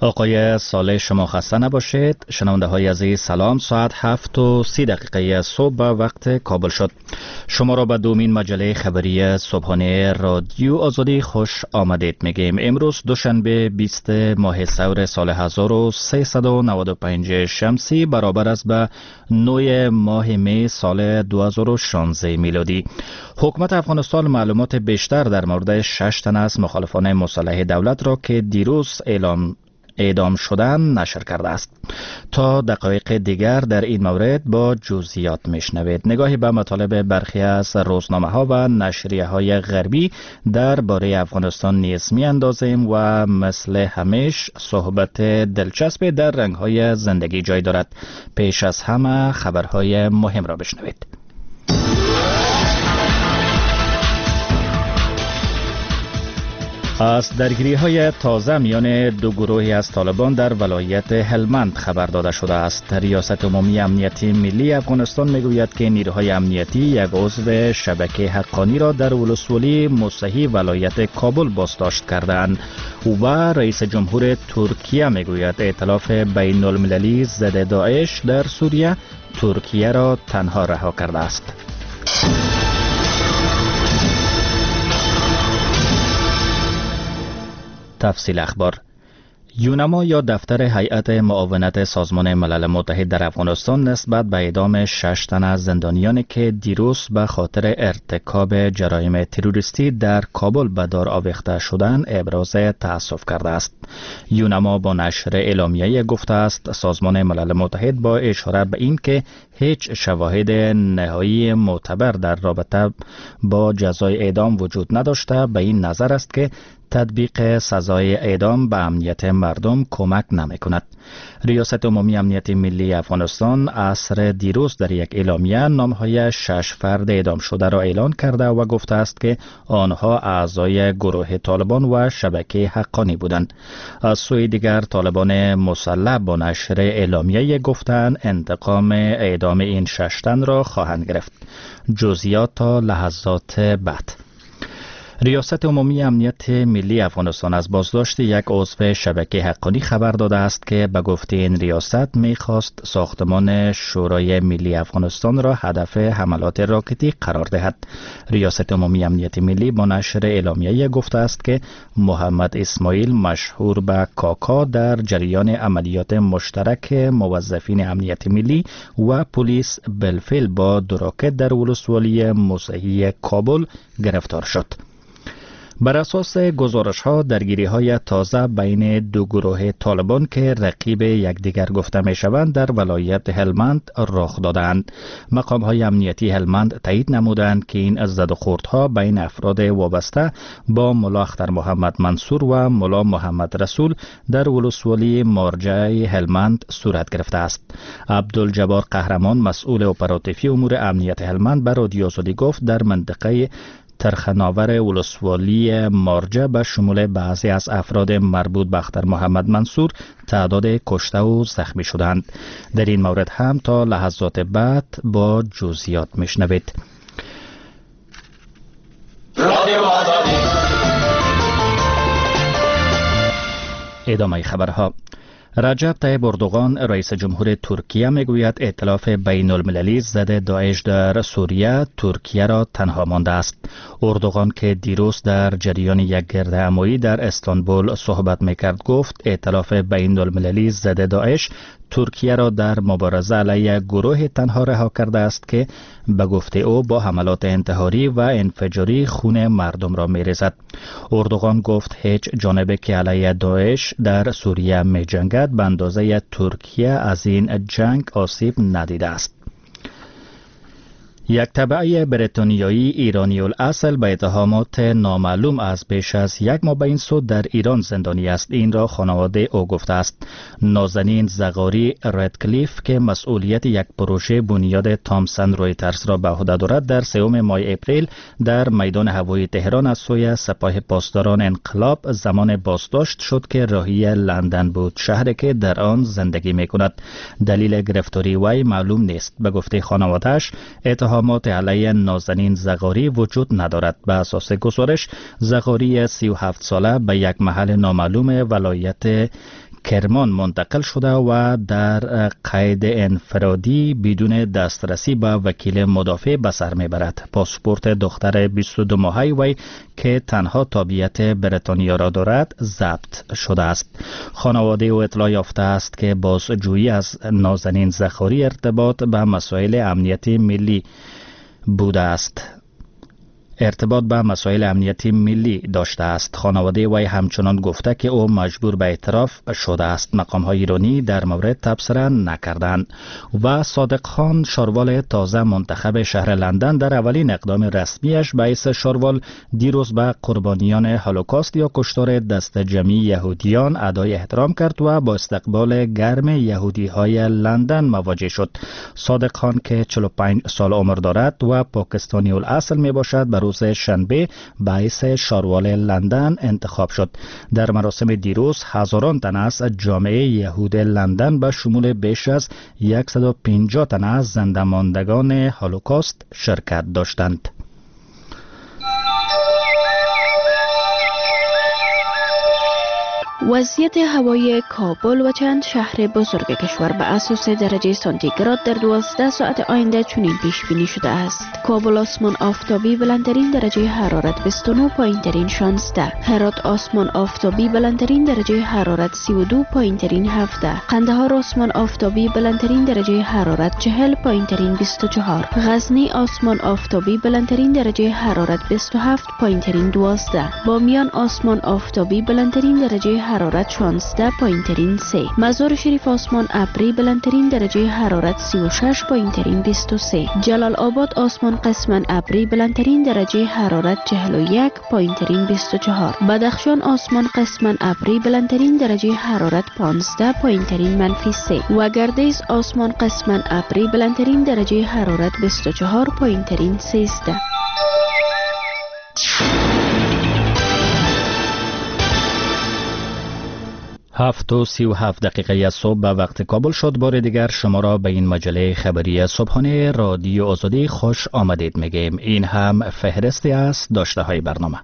آقای صالح شما خسته نباشید. شنونده های عزیز سلام. ساعت 7:30 صبح به وقت کابل شد. شما را به دومین مجله خبری صبحانه رادیو آزادی خوش آمدید میگیم. امروز دوشنبه 20 ماه سور سال 1395 شمسی برابر است به 9 ماه می سال 2016 میلادی. حکومت افغانستان معلومات بیشتر در مورد 6 تن از مخالفان مسلح دولت را که دیروز اعدام شدن نشر کرده است. تا دقایق دیگر در این مورد با جزئیات میشنوید. نگاهی به مطالب برخی از روزنامه ها و نشریه های غربی درباره افغانستان نیز می اندازیم و مثل همیشه صحبت دلچسب در رنگ های زندگی جای دارد. پیش از همه خبرهای مهم را بشنوید. از درگیری های تازه میان دو گروهی از طالبان در ولایت هلمند خبر داده شده است. ریاست عمومی امنیتی ملی افغانستان میگوید که نیروهای امنیتی یک عضو شبکه حقانی را در ولسوالی موسهی ولایت کابل بازداشت کردند و رئیس جمهور ترکیه میگوید ائتلاف بین المللی ضد داعش در سوریه ترکیه را تنها رها کرده است. تفصیل اخبار. یونما یا دفتر هیئت معاونت سازمان ملل متحد در افغانستان نسبت به اعدام 6 تن از زندانیانی که دیروز به خاطر ارتکاب جرایم تروریستی در کابل به دار آویخته شدند ابراز تأسف کرده است. یونما با نشر اعلامیه گفته است سازمان ملل متحد با اشاره به این که هیچ شواهد نهایی معتبر در رابطه با جزای اعدام وجود نداشته به این نظر است که تطبیق سزای اعدام به امنیت مردم کمک نمی کند. ریاست عمومی امنیت ملی افغانستان عصر دیروز در یک اعلامیه نامهای 6 فرد اعدام شده را اعلان کرده و گفته است که آنها اعضای گروه طالبان و شبکه حقانی بودند. از سوی دیگر طالبان مسلح با نشر اعلامیه گفتند انتقام اعدام این 6 تن را خواهند گرفت. جزئیات تا لحظات بعد. ریاست عمومی امنیت ملی افغانستان از بازداشت یک عضو شبکه حقانی خبر داده است که به گفته این ریاست می‌خواست ساختمان شورای ملی افغانستان را هدف حملات راکتی قرار دهد. ریاست عمومی امنیت ملی با نشر اعلامیه گفته است که محمد اسماعیل مشهور به کاکا در جریان عملیات مشترک موظفین امنیت ملی و پلیس بالفعل با دو راکت در ولسوالی موسهی کابل گرفتار شد. بر اساس گزارش‌ها درگیری‌های تازه بین دو گروه طالبان که رقیب یکدیگر گفته می‌شوند در ولایت هلمند رخ دادند. مقام‌های امنیتی هلمند تایید نمودند که این زدوخوردها بین افراد وابسته با ملا اختر محمد منصور و ملا محمد رسول در ولسوالی مارجع هلمند صورت گرفته است. عبدالجبار قهرمان مسئول اپراتیفی امور امنیت هلمند به رادیو آزادی گفت در منطقه ترخناور ولسوالی مارجه به شمول بعضی از افراد مربوط به اختر محمد منصور تعداد کشته و زخمی شدند. در این مورد هم تا لحظات بعد با جزئیات میشنوید. ادامه خبرها. رجب طیب اردوغان رئیس جمهور ترکیه میگوید ائتلاف بین المللی ضد داعش در سوریه ترکیه را تنها مانده است. اردوغان که دیروز در جریان یک گردهمایی در استانبول صحبت میکرد گفت ائتلاف بین المللی ضد داعش ترکیه را در مبارزه علیه گروه تنها رها کرده است که به گفته او با حملات انتحاری و انفجاری خون مردم را میریزد. اردوغان گفت هیچ جانبی که علیه داعش در سوریه می جنگد به اندازه ترکیه از این جنگ آسیب ندیده است. یک تبعه بریتانیایی ایرانی الاصل به اتهامات نامعلوم از بیش از یک ماه به این سو در ایران زندانی است. این را خانواده او گفته است. نازنین زغاری ردکلیف که مسئولیت یک پروژه بنیاد تامسن رویترز را به عهده دارد در 3 ماه اپریل در میدان هوایی تهران از سوی سپاه پاسداران انقلاب زمان بازداشت شد که راهی لندن بود، شهری که در آن زندگی می کند. دلیل گرفتاری وی معلوم نیست. به گفته خانواده‌اش اتهامات علیه نازنین زغاری وجود ندارد. به اساس گزارش زغاری 37 ساله به یک محل نامعلوم ولایت کرمان منتقل شده و در قید انفرادی بدون دسترسی به وکیل مدافع به سر میبرد. پاسپورت دختر 22 ماهه وی که تنها تابعیت بریتانیا را دارد ضبط شده است. خانواده او اطلاع یافته است که بازجویی از نازنین زخاری ارتباط به مسائل امنیتی ملی بوده است. ارتباط به مسائل امنیتی ملی داشته است. خانواده وی همچنان گفته که او مجبور به اعتراف شده است. مقام‌های ایرانی در مورد تبصره نکردند. و صادق خان شاروال تازه منتخب شهر لندن در اولین اقدام رسمیش به حیث شاروال دیروز به قربانیان هولوکاست یا کشتار دست جمعی یهودیان ادای احترام کرد و با استقبال گرم یهودی‌های لندن مواجه شد. صادق خان که 45 سال عمر دارد و پاکستانی الاصل می باشد بر روز شنبه به حیث شاروال لندن انتخاب شد. در مراسم دیروز هزاران تن از جامعه یهود لندن به شمول بیش از 150 تن از زنده ماندگان هولوکاست شرکت داشتند. وضعیت هوای کابل و چند شهر بزرگ کشور به اساس درجه سانتیگراد در 12 ساعت آینده چنین پیش بینی شده است. کابل آسمان آفتابی بلندترین درجه حرارت 29، پایینترین 16. هرات آسمان آفتابی بلندترین درجه حرارت 32، پایینترین 17. قندهار آسمان آفتابی بلندترین درجه حرارت 40، پایینترین 24. غزنی آسمان آفتابی بلندترین درجه حرارت 27، پایینترین 12. بامیان آسمان آفتابی بلندترین درجه حرارت 16، پایینترین 3. مزار شریف آسمان ابری بلندترین درجه حرارت 36، پایینترین 23. جلال آباد آسمان قسما ابری بلندترین درجه حرارت 41، پایینترین 24. بدخشان آسمان قسما ابری بلندترین درجه حرارت 15، پایینترین -3. و گردیز آسمان قسما ابری بلندترین درجه حرارت 24، پایینترین 13. 7:37 از صبح به وقت کابل شد. بار دیگر شما را به این مجله خبری صبحانه رادیو آزادی خوش آمدید میگیم. این هم فهرستی از داشته های برنامه.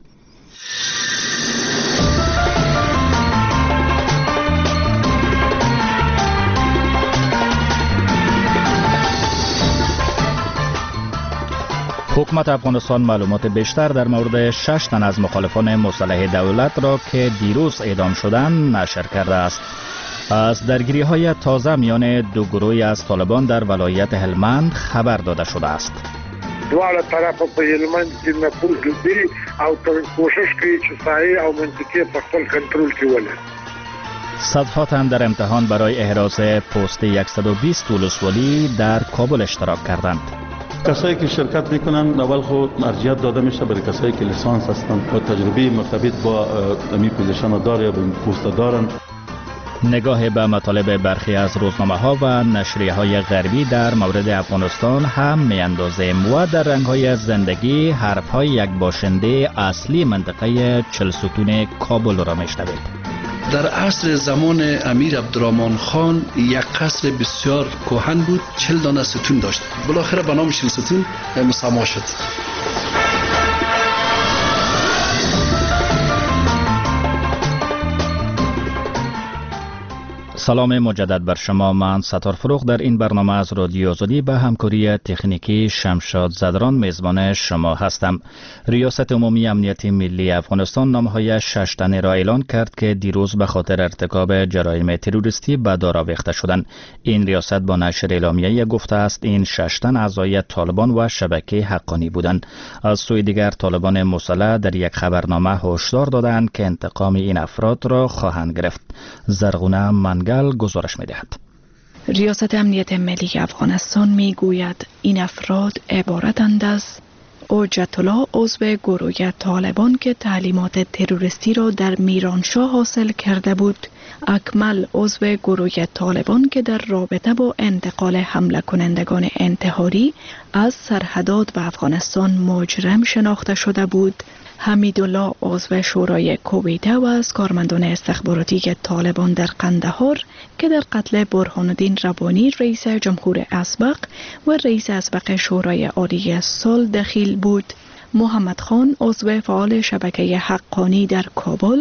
حکومت افغانستان معلومات بیشتر در مورد 6 تن از مخالفان مسلح دولت را که دیروز اعدام شدند نشر کرده است. از درگیری های تازه میان دو گروه از طالبان در ولایت هلمند خبر داده شده است. دواړه طرفه په هلمند کې نفوذ لري او کوشش کوي چې صحیح او منطقي په خپل کنټرول کې ولري. صدها تن در امتحان برای احراز پست 120 ولسوالی در کابل اشتراک کردند. کسایی که شرکت میکنن اول خود ارجحیت داده میشه برای کسایی که لیسانس هستند و تجربه مرتبط با امی پوزیشن دار یا پست دارن. نگاه به مطالب برخی از روزنامه ها و نشریه های غربی در مورد افغانستان هم میاندازیم و در رنگ های زندگی حرف های یک باشنده اصلی منطقه 40 ستون کابل را میشنوید. در عصر زمان امیر عبدالرحمن خان یک قصر بسیار کهن بود، 40 دانه ستون داشت. بالاخره به نام 40 ستون مسما شد. سلام مجدد بر شما. من ستار فروغ در این برنامه از رادیو آزادی به همکاری تکنیکی شمشاد زدران میزبان شما هستم. ریاست عمومی امنیت ملی افغانستان نامهای 6 تن را اعلان کرد که دیروز به خاطر ارتکاب جرایم تروریستی به دار آویخته شدند. این ریاست با نشر اعلامیه گفته است این 6 تن اعضای طالبان و شبکه حقانی بودند. از سوی دیگر طالبان مسلح در یک خبرنامه هشدار دادند که انتقام این افراد را خواهند گرفت. زرغونه منگل گزارش می‌دهد. ریاست امنیت ملی افغانستان میگوید این افراد عبارتند از حجت الله عضو گروه طالبان که تعلیمات تروریستی را در میرانشاه حاصل کرده بود، اکمل عضو گروه طالبان که در رابطه با انتقال حمله کنندگان انتحاری از سرحدات و افغانستان مجرم شناخته شده بود، حمیدالله عضو شورای کویته و از کارمندان استخباراتی طالبان در قندهار که در قتل برهان الدین ربانی رئیس جمهور اسبق و رئیس اسبق شورای عالی سال دخیل بود، محمد خان عضو فعال شبکه حقانی در کابل،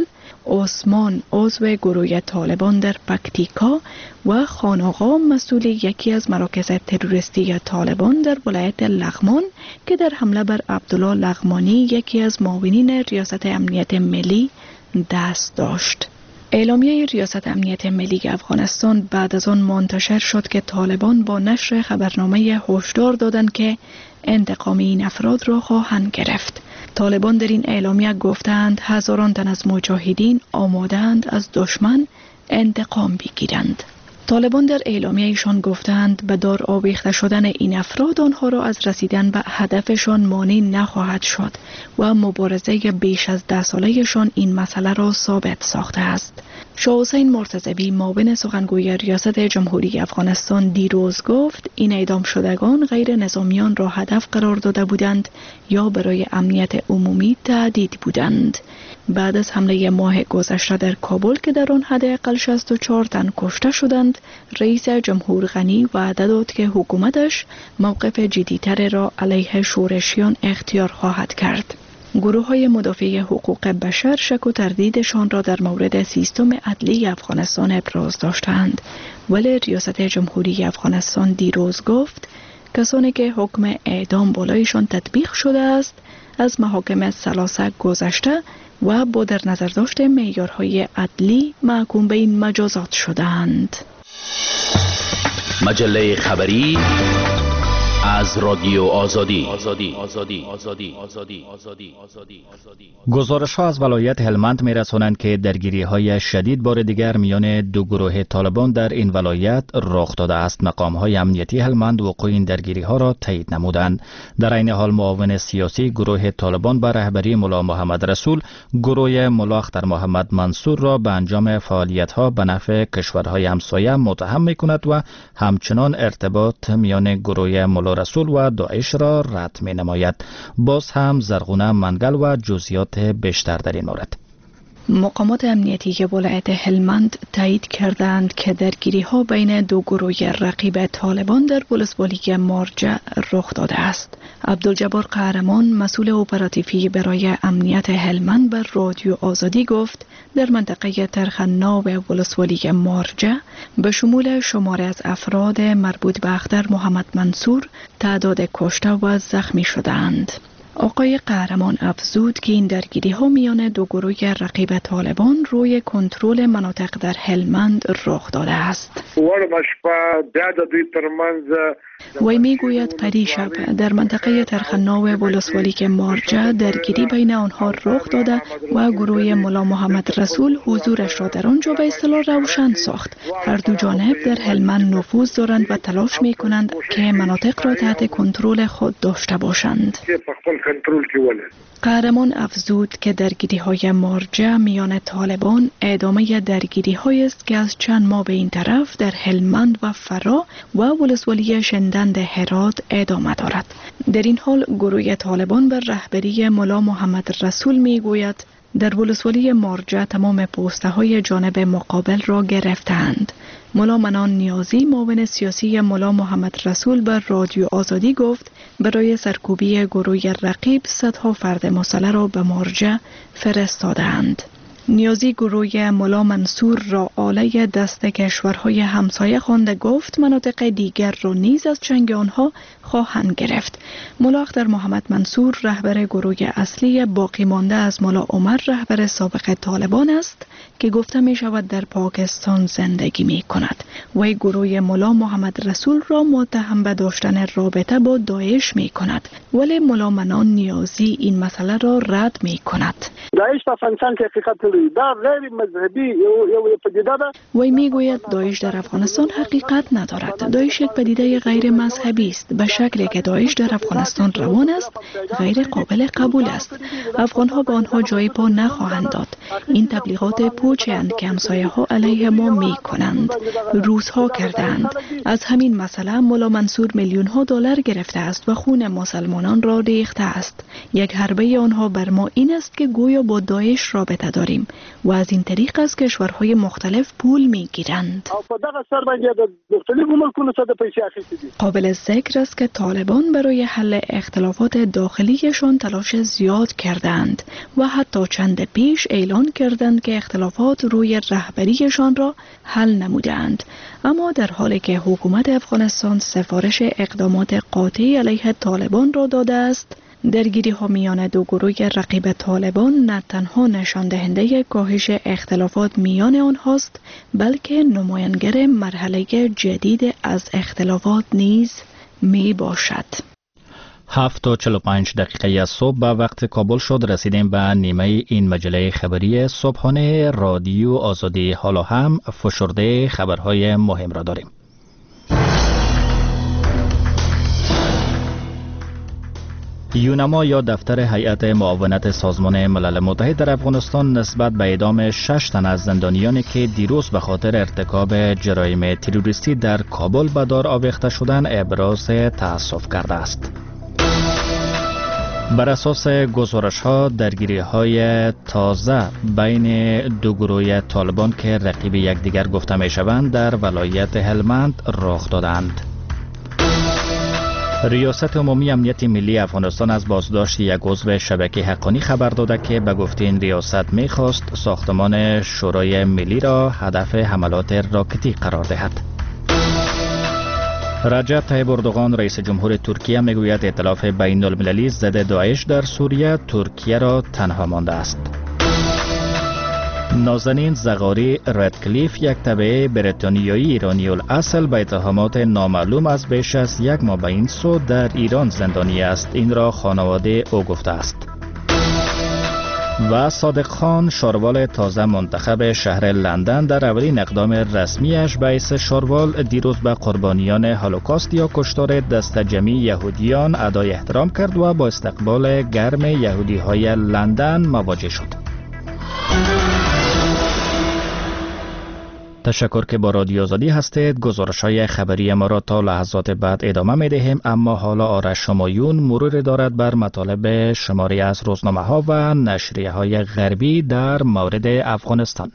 عثمان عضو گروه طالبان در پکتیکا و خان آقا مسئول یکی از مراکز تروریستی طالبان در ولایت لغمان که در حمله بر عبدالله لغمانی یکی از معاونین ریاست امنیت ملی دست داشت. اعلامیه ریاست امنیت ملی افغانستان بعد از آن منتشر شد که طالبان با نشر خبرنامه هشدار دادند که انتقام این افراد را خواهند گرفت. طالبان در این اعلامیه گفتند هزاران تن از مجاهدین آماده‌اند از دشمن انتقام بگیرند. طالبان در اعلامیه ایشان گفتند به دار آویخته شدن این افراد آنها را از رسیدن به هدفشان مانع نخواهد شد و مبارزه بیش از 10 سالهشان این مسئله را ثابت ساخته است. شاه حسین مرتضوی معاون سخنگوی ریاست جمهوری افغانستان دیروز گفت این اعدام شدگان غیر نظامیان را هدف قرار داده بودند یا برای امنیت عمومی تهدید بودند. بعد از حمله ماه گذشته در کابل که در آن حداقل 64 تن کشته شدند، رئیس جمهور غنی وعده داد که حکومتش موقف جدی‌تر را علیه شورشیان اختیار خواهد کرد. گروه‌های مدافع حقوق بشر شک و تردیدشان را در مورد سیستم عدلی افغانستان ابراز داشتند، ولی ریاست جمهوری افغانستان دیروز گفت کسانی که حکم اعدام بالایشان تطبیق شده است از محاکم ثلاثه گذشته و با در نظر داشت معیارهای عدلی محکوم به این مجازات شدند. مجله خبری از رادیو آزادی. گزارش‌ها از ولایت هلمند می‌رسانند که درگیری‌های شدید بار دیگر میان دو گروه طالبان در این ولایت رخ داده است. مقام‌های امنیتی هلمند وقوع این درگیری‌ها را تایید نمودند. در عین حال معاون سیاسی گروه طالبان به رهبری ملا محمد رسول گروه ملا اختر محمد منصور را به انجام فعالیت‌ها به نفع کشورهای همسایه متهم می‌کند و همچنان ارتباط میان گروه ملا رسول و داعش را رد می نماید. باز هم زرغونه منگل و جزئیات بیشتر در این مورد. مقامات امنیتی ولایت هلمند تایید کردند که درگیری‌ها بین دو گروه رقیب طالبان در ولسوالی مارجه رخ داده است. عبدالجبار قهرمان مسئول اپراتیوی برای امنیت هلمند بر رادیو آزادی گفت در منطقه ترخنا و ولسوالی مارجه به شمول شماره از افراد مربوط به اختر محمد منصور تعداد کشته و زخمی شدند. آقای قهرمان افزود که این درگیری ها میان دو گروه رقیب طالبان روی کنترل مناطق در هلمند رخ داده است. وی میگوید پریشب در منطقه ترخنا و ولسوالی مارجه درگیری بین آنها رخ داده و گروه ملا محمد رسول حضورش را در آنجا به اصطلاح روشن ساخت. هر دو جانب در هلمند نفوذ دارند و تلاش می کنند که مناطق را تحت کنترل خود داشته باشند. قهرمان افزود که درگیری های مارجه میان طالبان ادامه درگیری هایی است که از چند ماه به این طرف در هلمند و فرا و ولسوالی شندند هرات ادامه دارد. در این حال گروه طالبان بر رهبری ملا محمد رسول می گوید در ولسوالی مارجه تمام پوسته های جانب مقابل را گرفتند. ملا منان نیازی معاون سیاسی ملا محمد رسول بر رادیو آزادی گفت برای سرکوبی گروه رقیب صدها فرد مسلح را به مارجه فرستادند. نیازی گروه ملا منصور را آله دست کشورهای همسایه خوانده گفت مناطق دیگر را نیز از چنگ آنها خواهند گرفت. ملا اختر محمد منصور رهبر گروه اصلی باقی مانده از ملا عمر رهبر سابق طالبان است که گفته می شود در پاکستان زندگی می کند. وی گروه ملا محمد رسول را متهم به داشتن رابطه با داعش می کند، ولی ملا منان نیازی این مسئله را رد می کند. داعش در افغانستان که حقیقت لري دا غیر مذهبی یو پدیده ده. وی میگوید داعش در افغانستان حقیقت ندارد. داعش یک پدیده غیر مذهبی است. به شکلی که داعش در افغانستان روان است غیر قابل قبول است. افغانها به آنها جای پا نخواهند داد. این تبلیغات پوچی اند که همسایه ها علیه ما می کنند. روزها کردند. از همین مسئله ملا منصور میلیون ها دلار گرفته است و خون مسلمانان را ریخته است. یک حربه آنها بر ما این است که گویا با داعش رابطه داریم. و از این طریق از کشورهای مختلف پول میگیرند. قابل ذکر است که طالبان برای حل اختلافات داخلیشان تلاش زیاد کردند و حتی چند پیش اعلان کردند که اختلافات روی رهبریشان را حل نمودند، اما در حالی که حکومت افغانستان سفارش اقدامات قاطعی علیه طالبان را داده است، درگیری ها میان دو گروه رقیب طالبان نه تنها نشان دهنده کاهش اختلافات میان آنهاست، بلکه نمایانگر مرحله جدید از اختلافات نیز می باشد. 7:45 صبح به وقت کابل شد. رسیدیم به نیمه این مجله خبری صبحانه رادیو آزادی. حالا هم فشرده خبرهای مهم را داریم. یونما یا دفتر هیئت معاونت سازمان ملل متحد در افغانستان نسبت به اعدام 6 تن از زندانیانی که دیروز به خاطر ارتکاب جرایم تروریستی در کابل به دار آویخته شدند ابراز تأسف کرده است. بر اساس گزارش‌ها درگیری‌های تازه بین دو گروه طالبان که رقیب یکدیگر گفته می‌شوند در ولایت هلمند رخ دادند. ریاست عمومی امنیت ملی افغانستان از بازداشت یک عضو شبکه حقانی خبر داده که به گفته این ریاست می‌خواست ساختمان شورای ملی را هدف حملات راکتی قرار دهد. رجب طیب اردوغان رئیس جمهور ترکیه میگوید ائتلاف بین المللی ضد داعش در سوریه ترکیه را تنها مانده است. نازنین زغاری ردکلیف یک تبع بریتانیایی ایرانی الاصل به اتهامات نامعلوم از بیش از یک ماه به این سو در ایران زندانی است. این را خانواده او گفته است. و صادق خان شاروال تازه منتخب شهر لندن در اولین اقدام رسمیش به حیث شاروال دیروز به قربانیان هولوکاست یا کشتار دست جمعی یهودیان ادای احترام کرد و با استقبال گرم یهودی های لندن مواجه شد. تشکر که با رادیو آزادی هستید. گزارش‌های خبری ما را تا لحظات بعد ادامه می‌دهیم، اما حالا آرش شمایون مرور دارد بر مطالب شماری از روزنامه‌ها و نشریه‌های غربی در مورد افغانستان.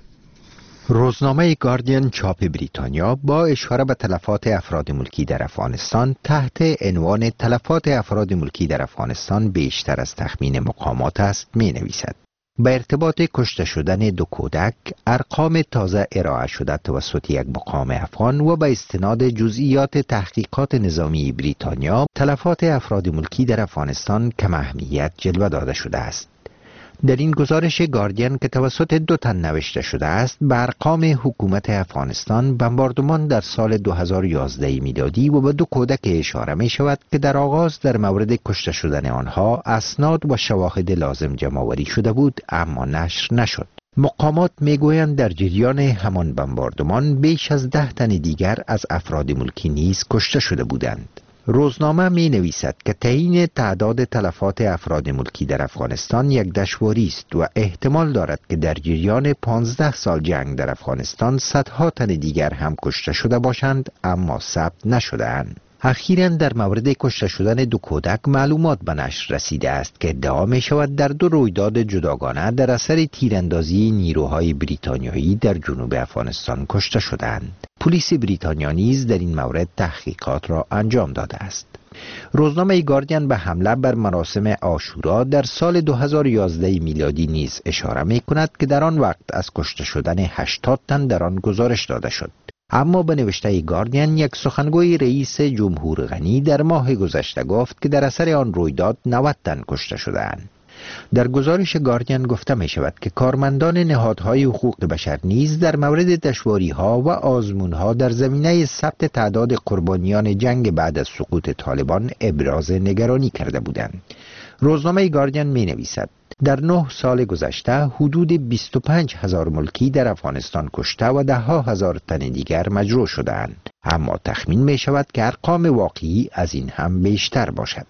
روزنامه گاردین چاپ بریتانیا با اشاره به تلفات افراد ملکی در افغانستان تحت عنوان تلفات افراد ملکی در افغانستان بیشتر از تخمین مقامات است می‌نویسد. به ارتباط کشته شدن دو کودک ارقام تازه ارائه شده توسط یک مقام افغان و به استناد جزئیات تحقیقات نظامی بریتانیا تلفات افراد ملکی در افغانستان کم اهمیت جلوه داده شده است. در این گزارش گاردین که توسط 2 تن نوشته شده است به ارقام حکومت افغانستان بمباردمان در سال 2011 میلادی و به 2 کودک اشاره می شود که در آغاز در مورد کشته شدن آنها اسناد و شواهد لازم جمع‌آوری شده بود اما نشر نشد. مقامات میگویند در جریان همان بمباردمان بیش از 10 تن دیگر از افراد ملکی نیز کشته شده بودند. روزنامه می نویسد که تعیین تعداد تلفات افراد ملکی در افغانستان یک دشواری است و احتمال دارد که در جریان 15 سال جنگ در افغانستان صدها تن دیگر هم کشته شده باشند اما ثبت نشده‌اند. اخیراً در مورد کشته شدن 2 کودک معلومات به نشر رسیده است که ادعا می شود در 2 رویداد جداگانه در اثر تیراندازی نیروهای بریتانیایی در جنوب افغانستان کشته شدند. پلیس بریتانیا نیز در این مورد تحقیقات را انجام داده است. روزنامه گاردین به حمله بر مراسم عاشورا در سال 2011 میلادی نیز اشاره می کند که در آن وقت از کشته شدن 80 تن در آن گزارش داده شد. اما به نوشته گاردین یک سخنگوی رئیس جمهور غنی در ماه گذشته گفت که در اثر آن رویداد 90 تن کشته شده‌اند. در گزارش گاردین گفته می شود که کارمندان نهادهای حقوق بشر نیز در مورد دشواری‌ها و آزمون‌ها در زمینه ثبت تعداد قربانیان جنگ بعد از سقوط طالبان ابراز نگرانی کرده بودند. روزنامه گاردین می نویسد در 9 سال گذشته حدود 25,000 ملکی در افغانستان کشته و 10,000 تن دیگر مجروح شده‌اند، اما تخمین می شود که ارقام واقعی از این هم بیشتر باشد.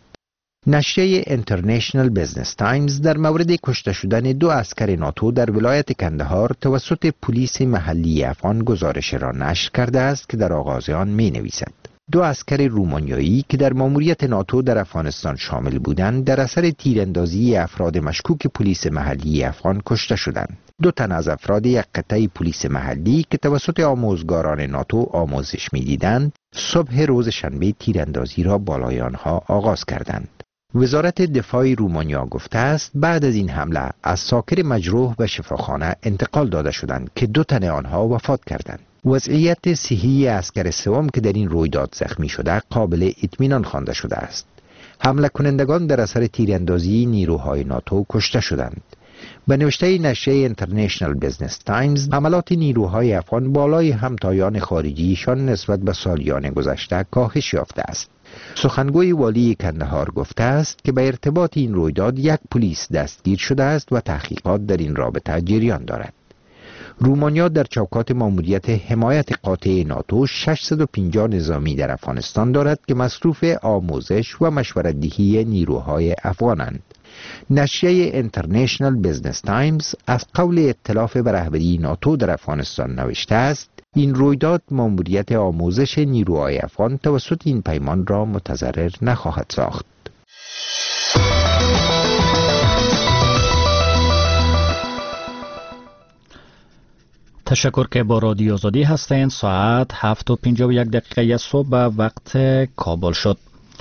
نشریه اینترنشنال بزنس تایمز در مورد کشته شدن 2 عسکر ناتو در ولایت کندهار توسط پلیس محلی افغان گزارش را نشر کرده است که در آغاز آن می نویسد 2 عسکر رومانیایی که در ماموریت ناتو در افغانستان شامل بودند در اثر تیراندازی افراد مشکوک پلیس محلی افغان کشته شدند. 2 تن از افراد یک قطعه پلیس محلی که توسط آموزگاران ناتو آموزش می‌دیدند، صبح روز شنبه تیراندازی را بالای آنها آغاز کردند. وزارت دفاع رومانیا گفته است بعد از این حمله از ساکر مجروح به شفاخانه انتقال داده شدند که 2 تن آنها وفات کردند. وضعیت صحی اسکر سوم که در این رویداد زخمی شده قابل اطمینان خوانده شده است. حمله کنندگان در اثر تیراندازی نیروهای ناتو کشته شدند. به نوشته نشریه اینترنشنال بزنس تایمز، حملات نیروهای افغان بالای همتایان خارجیشان نسبت به سالیان گذشته کاهش یافته است. سخنگوی والی کندهار گفته است که به ارتباط این رویداد 1 پلیس دستگیر شده است و تحقیقات در این رابطه جریان دارد. رومانیا در چوکات ماموریت حمایت قاطع ناتو 650 نظامی در افغانستان دارد که مصروف آموزش و مشورت‌دهی نیروهای افغانند. نشریه اینترنشنال بزنس تایمز از قول ائتلاف به رهبری ناتو در افغانستان نوشته است این رویداد ماموریت آموزش نیروهای افغان توسط این پیمان را متضرر نخواهد ساخت. تشکر که با رادیو آزادی هستین. ساعت 7:51 صبح به وقت کابل شد.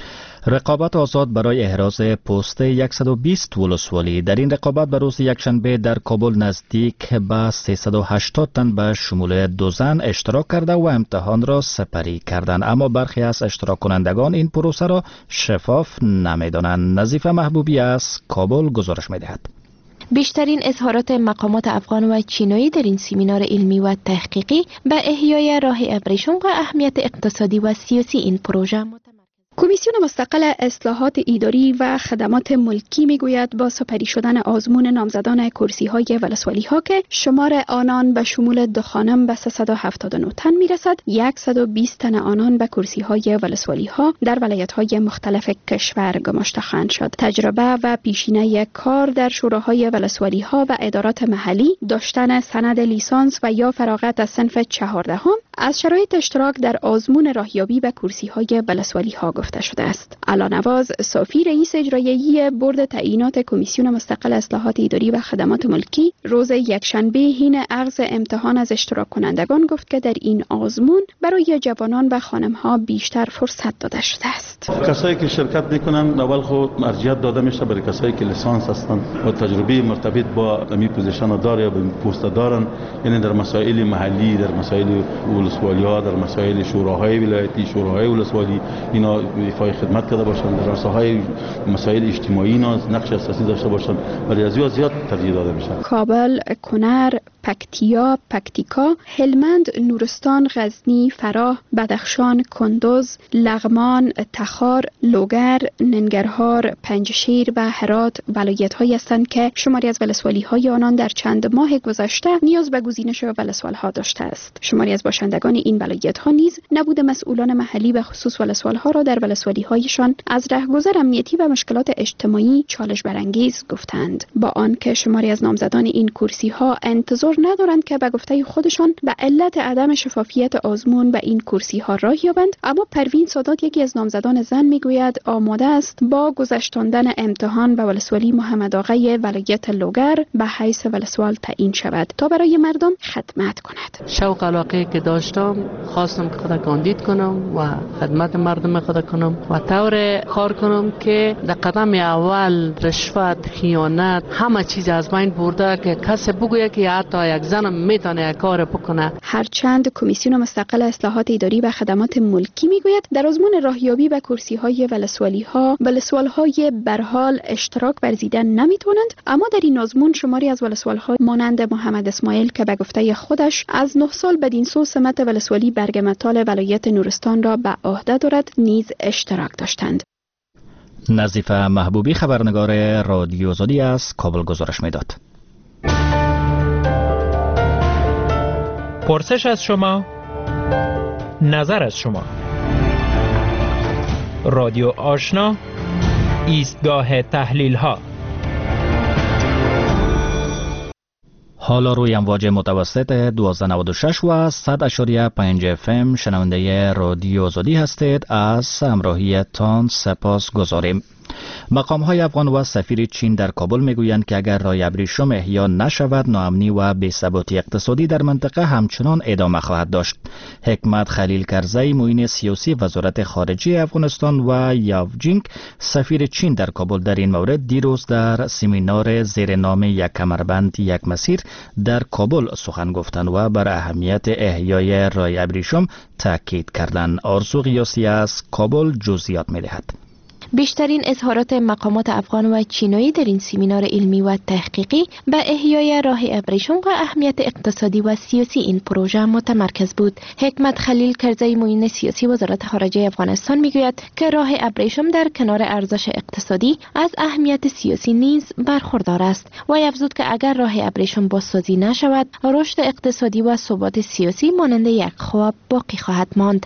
رقابت آزاد برای احراز پست 120 ولسوالی. در این رقابت به روز یکشنبه در کابل نزدیک به 380 تن به شمول 2 زن اشتراک کرده و امتحان را سپری کردند، اما برخی از اشتراک کنندگان این پروسه را شفاف نمی‌دانند. نظیفه محبوبی از کابل گزارش می‌دهد. بیشترین اظهارات مقامات افغان و چینایی در این سمینار علمی و تحقیقی به احیای راه ابریشم و اهمیت اقتصادی و سیاسی این پروژه کمیسیون مستقل اصلاحات اداری و خدمات ملکی میگوید با سپری شدن آزمون نامزدان کرسی‌های ولسوالی‌ها که شمار آنان به شمول 2 خانم به 379 تن میرسد، 120 تن آنان به کرسی‌های ولسوالی‌ها در ولایت‌های مختلف کشور گماشته خواهند شد. تجربه و پیشینه کار در شوراهای ولسوالی‌ها و ادارات محلی، داشتن سند لیسانس و یا فراغت از صنف 14 از شرایط اشتراک در آزمون راهیابی به کرسی‌های ولسوالی‌ها گفته شده است. علانواز صافی رئیس اجرایی بورد تعیینات کمیسیون مستقل اصلاحات اداری و خدمات ملکی روز یکشنبه حین اخذ امتحان از اشتراک کنندگان گفت که در این آزمون برای جوانان و خانم‌ها بیشتر فرصت داده شده است. کسایی که شرکت میکنن اول خود ارجحیت داده میشه برای کسایی که لیسانس هستن و تجربه مرتبط با امی پوزیشن داره یا به پست دارن، یعنی در مسائل محلی، در مسائل ولسوالی‌ها، در مسائل شوراهای ولایتی، شوراهای ولسوالی اینا ایفای خدمت کرده باشند، در رساهای مسائل اجتماعی نقش اساسی داشته باشند، ولی از زیاد ترجیح داده میشه. کابل، کنر، پکتیا، پکتیکا، هلمند، نورستان، غزنی، فراه، بدخشان، کندوز، لغمان، تخار، لوگر، ننگرهار، پنجشیر و هرات ولایت‌هایی هستند که شماری از ولسوالی‌های آنان در چند ماه گذشته نیاز به گزینش ولسوال‌ها داشته است. شماری از باشندگان این ولایت‌ها نیز نبود مسئولان محلی به خصوص ولسوال‌ها را در ولسوالی‌هایشان از رهگذر امنیتی و مشکلات اجتماعی چالش برانگیز گفتند. با آنکه شماری از نامزدان این کرسی‌ها انتظار ندارند که به گفته خودشان به علت عدم شفافیت آزمون به این کرسی‌ها راه یابند، اما پروین سادات یکی از نامزدان زن میگوید آماده است با گذشتاندن امتحان به ولسوالی محمد آقای ولایت لوگر به حیث ولسوال تعیین شود تا برای مردم خدمت کند. شوق علاقه که داشتم خواستم که خود کاندید کنم و خدمت مردم خود کنم و طور کار کنم که در قدم اول رشوت، خیانت، همه چیز از بین برده که کسی بگویه که حتی یک زن میتونه کار بکنه. هرچند کمیسیون مستقل اصلاحات اداری و خدمات ملکی میگوید در آزمون راهیابی به کرسی‌های ولسوالی‌ها ولسوال‌های برحال اشتراک ورزیدن نمیتونند، اما در این آزمون شماری از ولسوال‌ها مانند محمد اسماعیل که به گفته خودش از 9 سال بدین سو سمت ولسوالی برگمتال ولایت نورستان را به عهده دارد نیز اشتراک داشتند. نظیفه محبوبی خبرنگار رادیو آزادی از کابل گزارش میداد. پرسش از شما، نظر از شما. رادیو آشنا، ایستگاه تحلیل ها. حالا روی امواج متوسط 1296 و 100.5 FM شنونده رادیو آزادی هستید. از همراهیتان سپاس گذاریم. مقام‌های افغان و سفیر چین در کابل میگویند که اگر راه ابریشم احیا نشود، ناامنی و بی‌ثباتی اقتصادی در منطقه همچنان ادامه خواهد داشت. حکمت خلیل کرزی، معین سیاسی وزارت خارجه افغانستان و یاو جینگ، سفیر چین در کابل، در این مورد دیروز در سمینار زیر نام یک کمربند یک مسیر در کابل سخن گفتند و بر اهمیت احیای راه ابریشم تاکید کردند. آرزو قیاسی از کابل جزئیات می‌دهد. بیشترین اظهارات مقامات افغان و چینایی در این سمینار علمی و تحقیقی به احیای راه ابریشم و اهمیت اقتصادی و سیاسی این پروژه متمرکز بود. حکمت خلیل کرزی، معین سیاسی وزارت خارجه افغانستان میگوید که راه ابریشم در کنار ارزش اقتصادی از اهمیت سیاسی نیز برخوردار است و افزود که اگر راه ابریشم بازسازی نشود، رشد اقتصادی و ثبات سیاسی مانند یک خواب باقی خواهد ماند.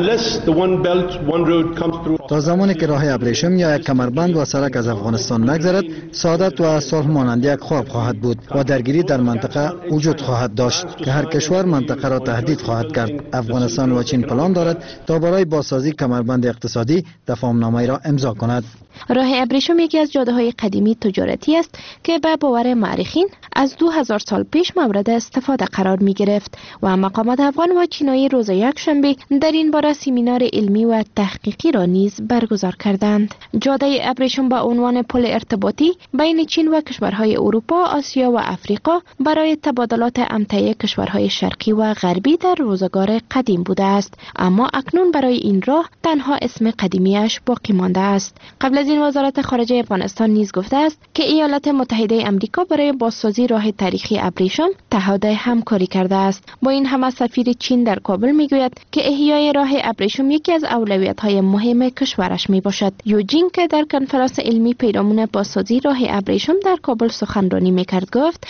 تا زمانی که راه ابریشم یا یک کمربند و سرک از افغانستان نگذرد، سعادت و صلح مانند یک خواب خواهد بود و درگیری در منطقه وجود خواهد داشت که هر کشور منطقه را تهدید خواهد کرد. افغانستان و چین پلان دارد تا برای بازسازی کمربند اقتصادی تفاهم‌نامه را امضا کند. راه ابریشم یکی از جاده‌های قدیمی تجارتی است که به باور مورخین از 2000 سال پیش مورد استفاده قرار می گرفت و مقامات افغان و چینایی روز یکشنبه در این باره سمینار علمی و تحقیقی را نیز برگزار کردند. جاده ابریشم با عنوان پل ارتباطی بین چین و کشورهای اروپا، آسیا و افریقا برای تبادلات امتعه کشورهای شرقی و غربی در روزگار قدیم بوده است، اما اکنون برای این راه تنها اسم قدیمیش باقی مانده است. قبل از این وزارت خارجه افغانستان نیز گفته است که ایالات متحده امریکا برای بازسازی راه تاریخی ابریشم تعهد همکاری کرده است. با این همه سفیر چین در کابل میگوید که احیای راه ابریشم یکی از اولویت‌های مهم کشورش میباشد. یو جینگ که در کنفرانس علمی پیرامون بازسازی راه ابریشم در کابل سخنرانی میکرد گفت: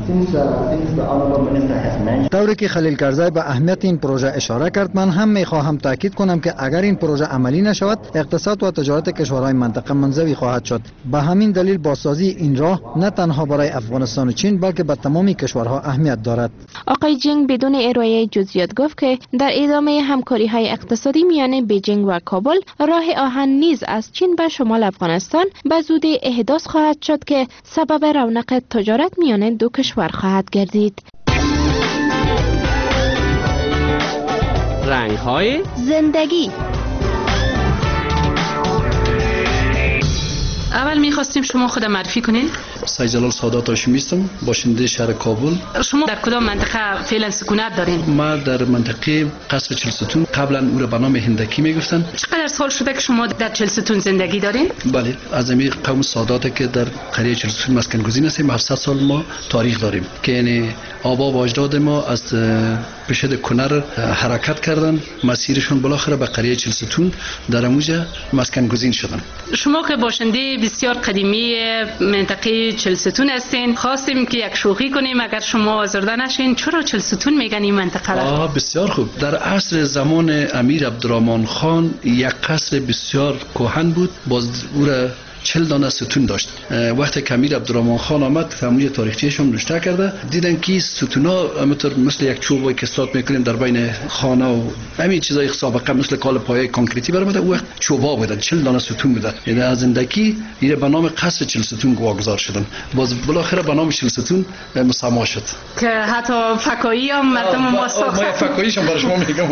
طوری که خلیل کرزی به اهمیت این پروژه اشاره کرد، من هم میخواهم تاکید کنم که اگر این پروژه عملی نشود، اقتصاد و تجارت کشورهای منطقه منزوی خواهد شد. به همین دلیل بازسازی این راه نه تنها برای افغانستان و چین بلکه به تمام کشورها اهمیت دارد. آقای جینگ بدون ارائه جزئیات گفت که در ادامه همکاری‌های اقتصادی میان بیجینگ و کابل، راه آهن نیز از چین به شمال افغانستان به زودی احداث خواهد شد که سبب رونق تجارت میان دو کشور خواهد گردید. رنگ‌های زندگی. اول میخواستیم شما خود معرفی کنید. سید جلال سادات هاشمی هستم، باشنده شهر کابل. شما در کدام منطقه فعلا سکونت دارین؟ ما در منطقه قصر چلستون، قبلا او را به نام هندکی میگفتن. چقدر سال شده که شما در چلستون زندگی دارین؟ بله، از این قوم سادات که در قریه چلستون مسکن گزین هستیم. 700 سال ما تاریخ داریم که یعنی آبا و اجداد ما از پشت کنر حرکت کردن، مسیرشون بالاخره به قریه چلستون در اموجه مسکن گزین شدن. شما که باشنده بسیار قدیمی منطقه چلستون هستین، خواستیم که یک شوخی کنیم اگر شما آزرده نشین. چرا چلستون میگن این منطقه را؟ بسیار خوب. در عصر زمان امیر عبدالرحمن خان یک قصر بسیار کهن بود، باز او را 40 دانه ستون داشت. وقتی که امیر عبدالرحمن خان آمد، تمویل تاریخچه‌اش هم نوشته کرده، دیدن که ستونا همونطور مثل یک چوبی که استاد میکنیم در بین خانه و همین چیزای سابقه مثل کال پایه کانکریتی برآمده، او وقت چوبا بودن، 40 دانه ستون بودن. یعنی از زندگی ایره به نام قصر چلستون واگذار شدن، باز بالاخره به نام چلستون مسما شد که حتی فکایی هم مردم ما ساختن. ما فکاییش هم برای شما میگم.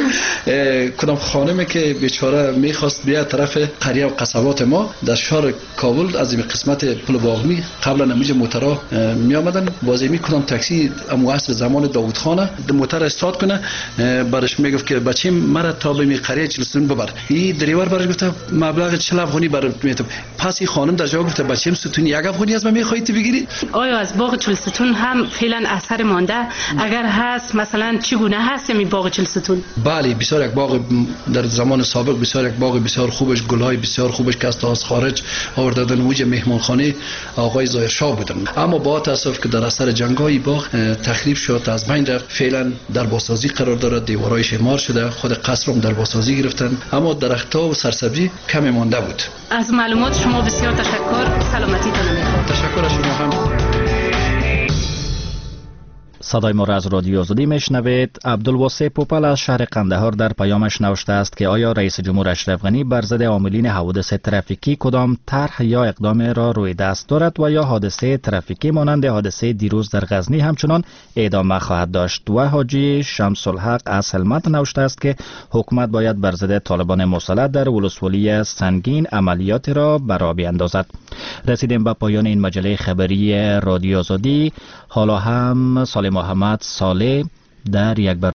ببخشید کدام خانمی که بیچاره میخواست بیاد طرف قریه و قصبات ما در شهر کابل از این قسمت پل باغمی قبلا نموج موترها می آمدن، بازمی کدام تاکسی امو عصر زمان داوود خانه موتر استاد کنه، برش میگفت که بچه‌م مرا تا به می قریه چلستون ببر. این دریور برش گفت مبلغ 40 افغانی برات میتم. پس این خانم در جواب گفت بچه‌م ستون 1 افغانی از من میخواهید بگیری؟ آیا از باغ چلستون هم فعلا اثر مانده؟ اگر هست مثلا چگونه هست می باغ چلستون؟ بله، بسیار یک باغ در زمان سابق بسیار یک باغ بسیار خوبش، گلای بسیار خوبش که از خارج آوردن موج مهمانخانه آقای ظاهر شاه بودن، اما با تاسف که در اثر جنگ‌های باغ تخریب شد، از بین رفت. فعلا در بازسازی قرار دارد، دیوارایش اعمار شده، خود قصر هم در بازسازی گرفتن، اما درخت‌ها و سرسبزی کمی مانده بود. از معلومات شما بسیار تشکر. سلامتی تان می‌خوام. تشکر از شما هم. صدای ما را از رادیو آزادی میشنوید. عبدالواسع پوپل از شهر قندهار در پیامش نوشته است که آیا رئیس جمهور اشرف غنی بر ضد عاملین حوادث ترافیکی کدام طرح یا اقدام را روی دست دارد و یا حادثه ترافیکی مانند حادثه دیروز در غزنی همچنان ادامه خواهد داشت؟ و حاجی شمس الحق از هلمند نوشته است که حکومت باید بر ضد طالبان مسلح در ولسوالی سنگین عملیات را برا بیاندازد. رسیدیم به پایان این مجله خبری رادیو آزادی. حالا هم سال محمد صالح در یک